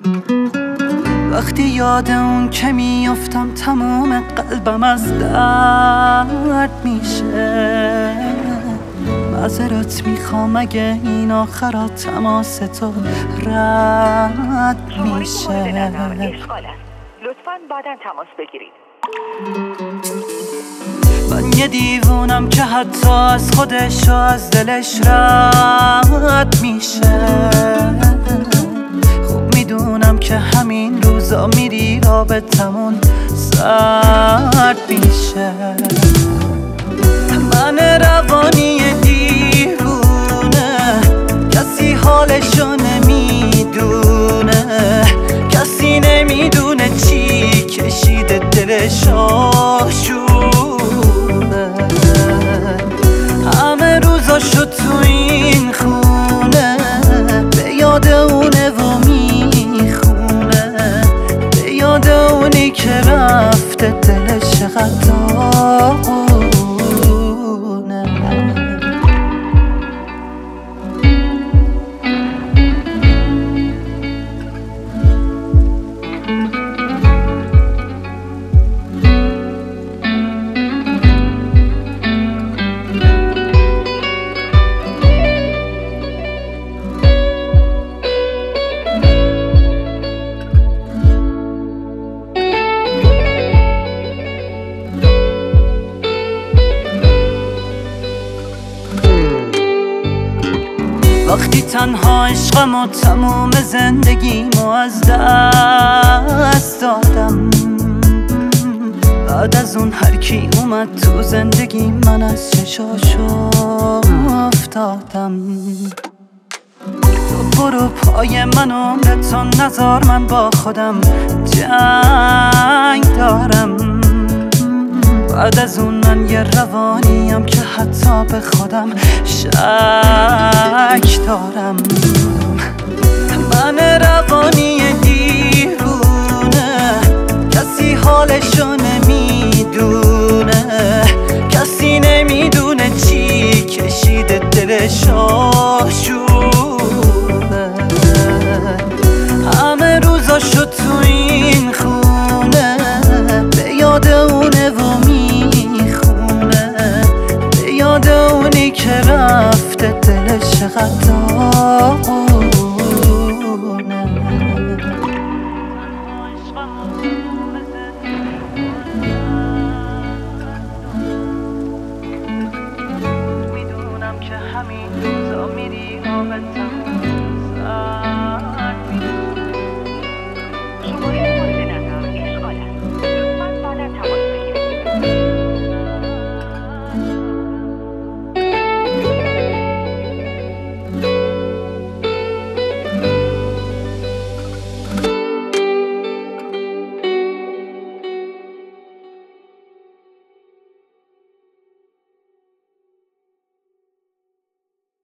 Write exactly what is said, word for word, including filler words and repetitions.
وقتی یاد اون که میافتم تمام قلبم از درد میشه. معذرت میخوام اگه این آخرات تماس تو رد میشه. لطفاً بعداً تماس بگیرید. من یه دیوونم که حتی از خودش و از دلش رد میشه. خوب میدونم که همین روزا میری رابطمون سرد میشه. من روانی دیوونه، کسی حالشو نمیدونه، کسی نمیدونه چی کشیده دلش آشوبه. همه روزاشو تو این خونه به یاد اونه و میخونه، به یاد اونی که رفته دلش چقدر داغونه. وقتی تنها عشقم و تموم زندگیمو از دست دادم، بعد از اون هر کی اومد تو زندگی من از چشاشو افتادم. تو برو پای من عمرتو نذار، من با خودم جنگ دارم. بعد از اون من یه روانیم که حتی به خودم شک دارم. من روانی دیوونه، کسی حالشو نمیدونه، کسی نمیدونه چی کشیده دلش آشوبه. همه روزاشو توی